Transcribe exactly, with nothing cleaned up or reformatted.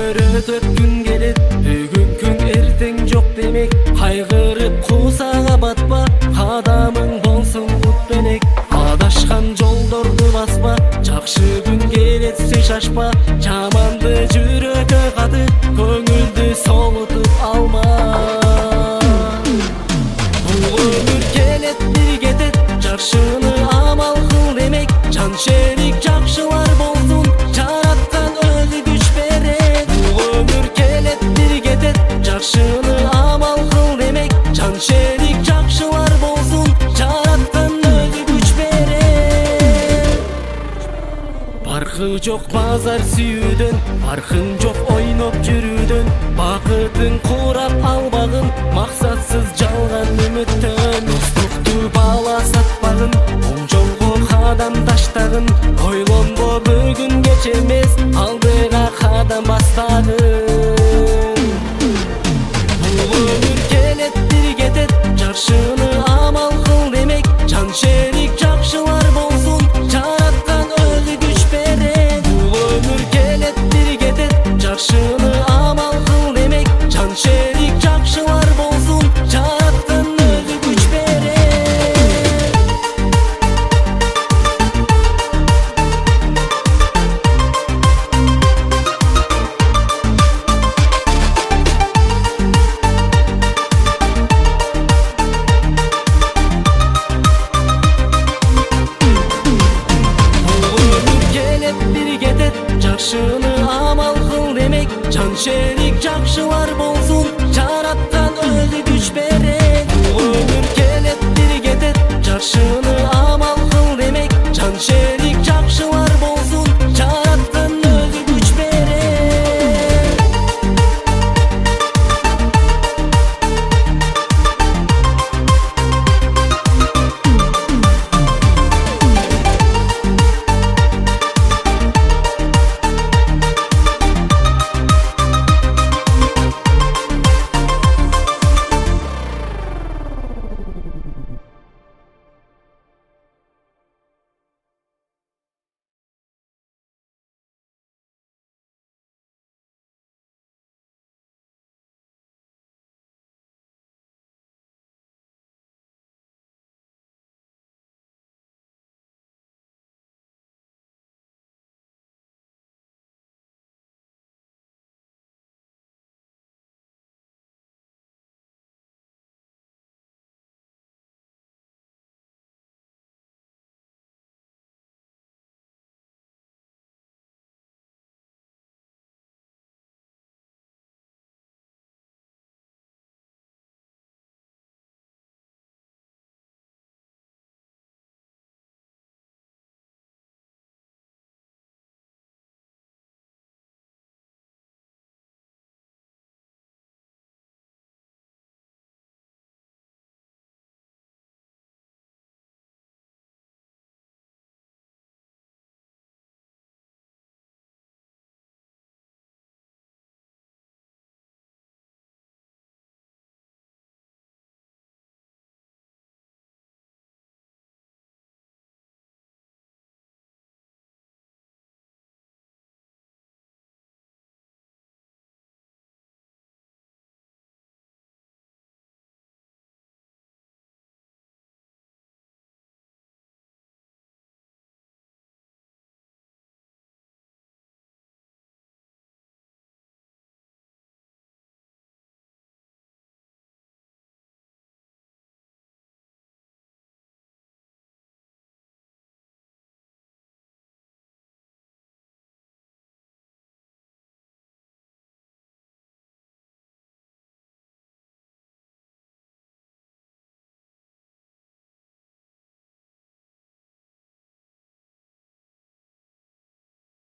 өтөт күн келет, бүгүн күн эртең жок демек. Кайгырып куусага батпа, кадамың болсун кут белек. Адашкан жолдорду баспа, жакшы күн келетсе шашпа. Жаманды жүрөккө катып, көңүлдү соолутуп алма. Бул өмүр келет бир кетет, жакшыны амал кыл демек. Жан шерик жакшылар болсун, жараткан өзү күч берет. Бул өмүр келет бир кетет, жакшыны амал кыл демек. Жан шерик жакшылар болсун, жараткан өзү күч берет. Баркы жок базар сүйүүдөн, баркын жок ойноп жүрүүдөн. Бакытың курап албагын, максатсыз жалган үмүттөн. Достукту бала сатпагын, оң жолго кадам таштагын. Ойлонбо бүгүн кеч эмес, алдыга кадам бастагын. Бул өмүр келет бир кетет, жакшыны амал кыл демек. Жан шерик жакшылар болсун, жараткан өзү күч берет. Бул өмүр келет бир кетет, жакшыны амал кыл демек. Жан шерик жакшылар болсун, жараткан өзү күч берет. Бул өмүр келет бир кетет, жакшыны амал кыл демек. Жан шерик